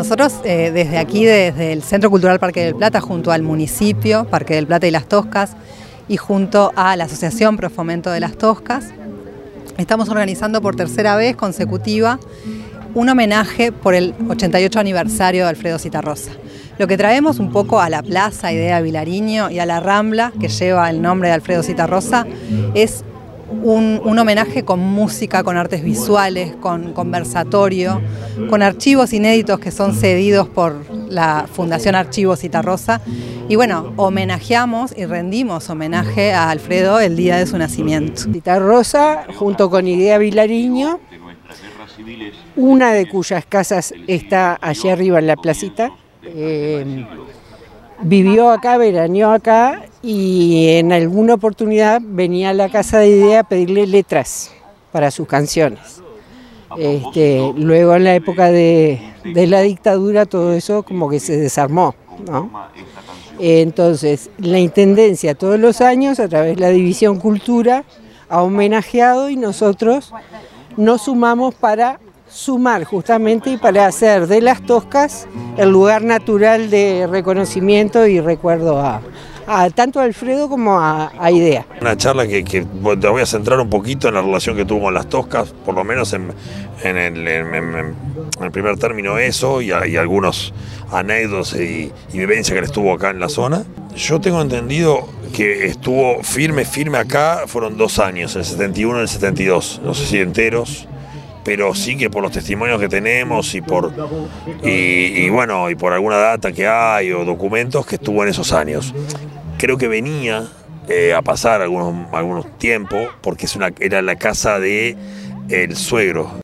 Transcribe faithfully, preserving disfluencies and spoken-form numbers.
nosotros eh, desde aquí, desde el Centro Cultural Parque del Plata, junto al municipio, Parque del Plata y Las Toscas, y junto a la Asociación Pro Fomento de Las Toscas, estamos organizando por tercera vez consecutiva un homenaje por el ochenta y ocho aniversario de Alfredo Zitarrosa. Lo que traemos un poco a la Plaza Idea Vilariño y a la Rambla, que lleva el nombre de Alfredo Zitarrosa, es un, un homenaje con música, con artes visuales, con conversatorio, con archivos inéditos que son cedidos por la Fundación Archivos Zitarrosa. Y bueno, homenajeamos y rendimos homenaje a Alfredo el día de su nacimiento. Zitarrosa, junto con Idea Vilariño, una de cuyas casas está allí arriba en la placita. Eh, vivió acá, veraneó acá y en alguna oportunidad venía a la casa de Idea a pedirle letras para sus canciones. Este, luego en la época de, de la dictadura todo eso como que se desarmó, ¿no? Entonces la Intendencia todos los años a través de la División Cultura ha homenajeado y nosotros nos sumamos para sumar justamente y para hacer de Las Toscas el lugar natural de reconocimiento y recuerdo a, a tanto a Alfredo como a, a Idea. Una charla que, que te voy a centrar un poquito en la relación que tuvo con Las Toscas, por lo menos en, en, el, en, en el primer término eso y, y algunos anécdotas y, y vivencias que él estuvo acá en la zona. Yo tengo entendido que estuvo firme, firme acá, fueron dos años, el setenta y uno y el setenta y dos, no sé si enteros, pero sí que por los testimonios que tenemos y por y, y bueno y por alguna data que hay o documentos que estuvo en esos años. Creo que venía eh, a pasar algunos, algunos tiempos porque es una, era la casa de el suegro